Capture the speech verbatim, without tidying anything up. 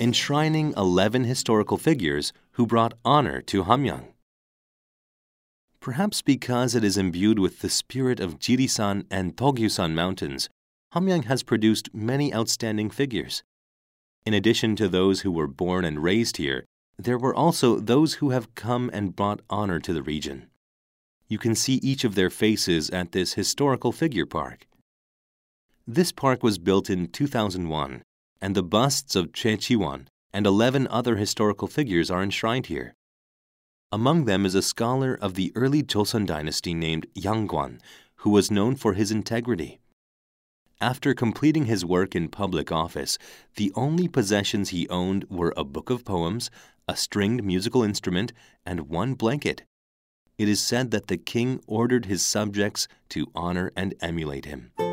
enshrining eleven historical figures who brought honor to Hamgyong. Perhaps because it is imbued with the spirit of Jirisan and Togyusan mountains, Hamgyong has produced many outstanding figures. In addition to those who were born and raised here, there were also those who have come and brought honor to the region. You can see each of their faces at this historical figure park. This park was built in two thousand one, and the busts of Che Chi-won and eleven other historical figures are enshrined here. Among them is a scholar of the early Joseon dynasty named Yang Gwan, who was known for his integrity. After completing his work in public office, the only possessions he owned were a book of poems, a stringed musical instrument, and one blanket. It is said that the king ordered his subjects to honor and emulate him.